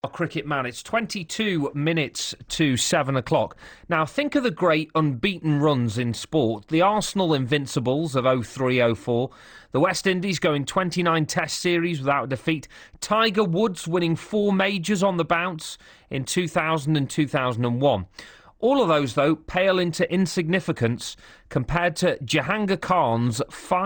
A cricket man. It's 22 minutes to 7 o'clock. Now, think of the great unbeaten runs in sport. The Arsenal Invincibles of 03-04. The West Indies going 29 Test series without defeat. Tiger Woods winning 4 majors on the bounce in 2000 and 2001. All of those, though, pale into insignificance compared to Jahangir Khan's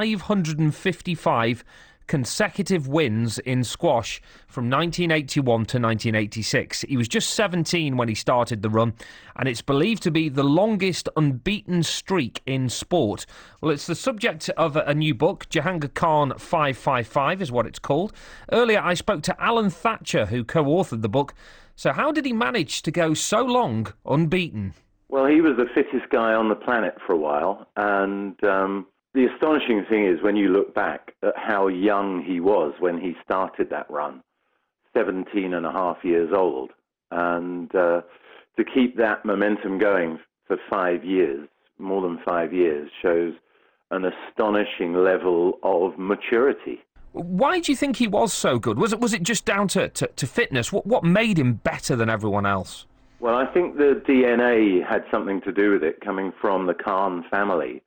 555 consecutive wins in squash from 1981 to 1986. He was just 17 when he started the run, and it's believed to be the longest unbeaten streak in sport. Well, it's the subject of a new book. Jahangir Khan 555 is what it's called. Earlier, I spoke to Alan Thatcher, who co-authored the book. So how did he manage to go so long unbeaten? Well, he was the fittest guy on the planet for a while, and the astonishing thing is when you look back at how young he was when he started that run, 17 and a half years old, and to keep that momentum going for 5 years, more than 5 years, shows an astonishing level of maturity. Why do you think he was so good? Was it just down to fitness? What made him better than everyone else? Well, I think the DNA had something to do with it, coming from the Khan family.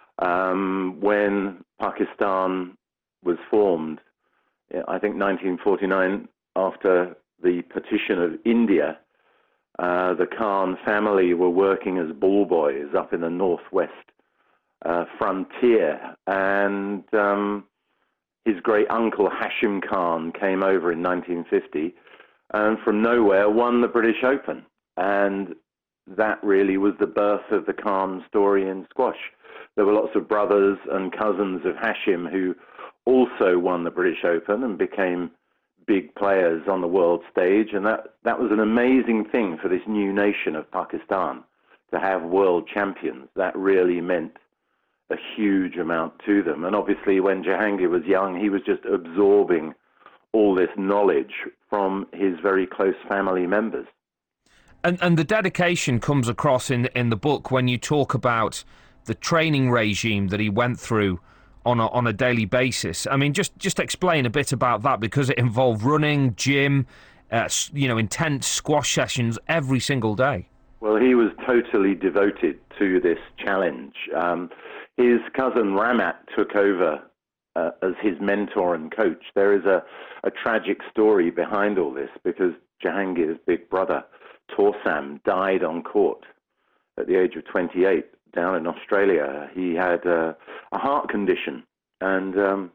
When Pakistan was formed, I think 1949, after the partition of India, the Khan family were working as ball boys up in the northwest frontier, and his great uncle Hashim Khan came over in 1950 and from nowhere won the British Open. And that really was the birth of the Khan story in squash. There were lots of brothers and cousins of Hashim who also won the British Open and became big players on the world stage. And that was an amazing thing for this new nation of Pakistan, to have world champions. That really meant a huge amount to them. And obviously when Jahangir was young, he was just absorbing all this knowledge from his very close family members. And the dedication comes across in the book when you talk about the training regime that he went through on a daily basis. I mean, just explain a bit about that, because it involved running, gym, intense squash sessions every single day. Well, he was totally devoted to this challenge. His cousin Ramat took over as his mentor and coach. There is a tragic story behind all this, because Jahangir's big brother, Torsam, died on court at the age of 28 down in Australia. He had a heart condition and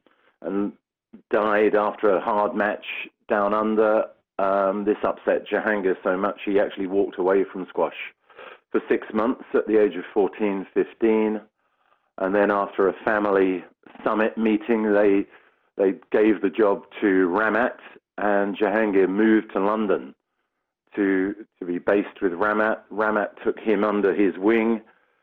died after a hard match down under. This upset Jahangir so much he actually walked away from squash for 6 months at the age of 14, 15. And then after a family summit meeting, they gave the job to Ramat, and Jahangir moved to London to be based with Ramat. Ramat took him under his wing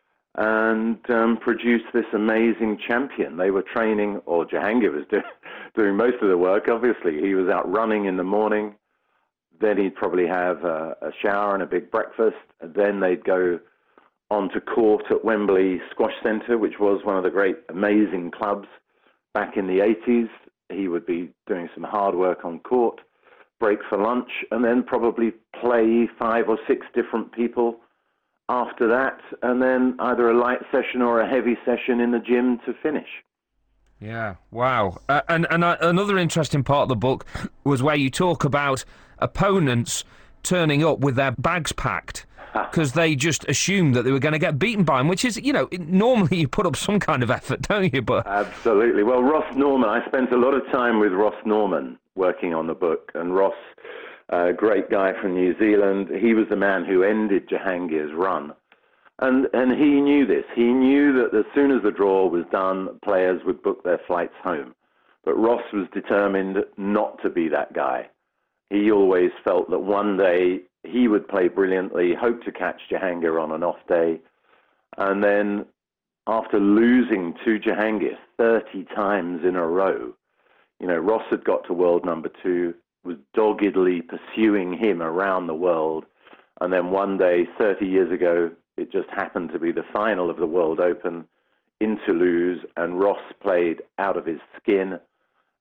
and produced this amazing champion. They were training, or Jahangir was doing most of the work, obviously. He was out running in the morning. Then he'd probably have a shower and a big breakfast. And then they'd go onto court at Wembley Squash Centre, which was one of the great, amazing clubs back in the 80s. He would be doing some hard work on court, break for lunch, and then probably play 5 or 6 different people after that, and then either a light session or a heavy session in the gym to finish. Yeah, wow. And another interesting part of the book was where you talk about opponents turning up with their bags packed because they just assumed that they were going to get beaten by him, which is, normally you put up some kind of effort, don't you? But absolutely. Well, Ross Norman, I spent a lot of time with Ross Norman working on the book, and Ross, a great guy from New Zealand, he was the man who ended Jahangir's run. And he knew this. He knew that as soon as the draw was done, players would book their flights home. But Ross was determined not to be that guy. He always felt that one day he would play brilliantly, hope to catch Jahangir on an off day. And then after losing to Jahangir 30 times in a row, Ross had got to world number 2, was doggedly pursuing him around the world. And then one day, 30 years ago, it just happened to be the final of the World Open in Toulouse, and Ross played out of his skin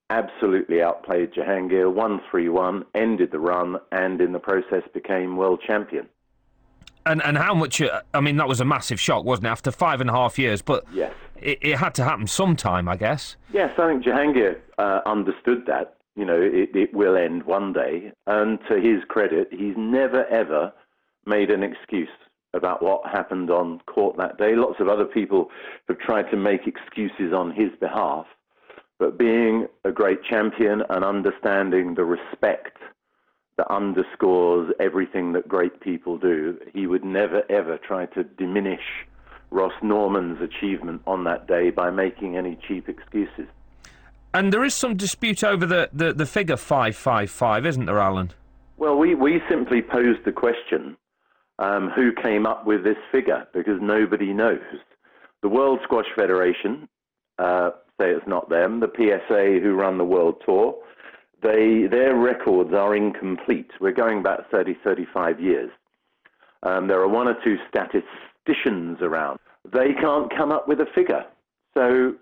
absolutely outplayed Jahangir, won 3-1, ended the run, and in the process became world champion. And how much, I mean, that was a massive shock, wasn't it, after 5.5 years, but yes. It had to happen sometime, I guess. Yes, I think Jahangir understood that. You know, it will end one day, and to his credit, he's never, ever made an excuse about what happened on court that day. Lots of other people have tried to make excuses on his behalf, but being a great champion and understanding the respect that underscores everything that great people do, he would never, ever try to diminish Ross Norman's achievement on that day by making any cheap excuses. And there is some dispute over the figure 555, isn't there, Alan? Well, we simply posed the question, who came up with this figure, because nobody knows. The World Squash Federation say it's not them. The PSA, who run the World Tour, their records are incomplete. We're going back 30, 35 years. There are one or two statisticians around. They can't come up with a figure. So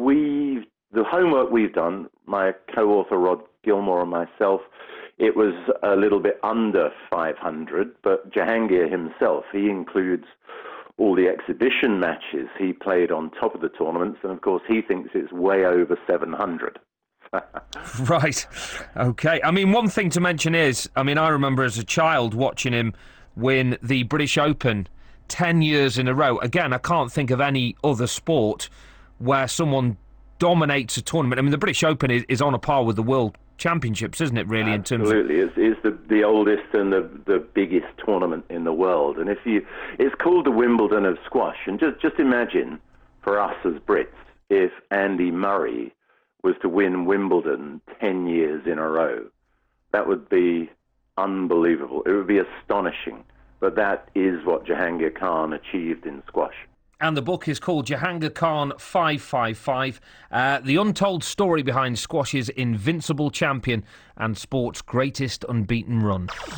the homework we've done, my co-author Rod Gilmore and myself, it was a little bit under 500, but Jahangir himself, he includes all the exhibition matches he played on top of the tournaments, and of course he thinks it's way over 700. Right, okay. I mean, one thing to mention is, I mean, I remember as a child watching him win the British Open 10 years in a row. Again, I can't think of any other sport where someone dominates a tournament. I mean, the British Open is on a par with the World Championships, isn't it, really? Absolutely. In terms of... It's the oldest and the biggest tournament in the world. And it's called the Wimbledon of squash. And just imagine, for us as Brits, if Andy Murray was to win Wimbledon 10 years in a row. That would be unbelievable. It would be astonishing. But that is what Jahangir Khan achieved in squash. And the book is called Jahangir Khan 555, the untold story behind squash's invincible champion and sport's greatest unbeaten run.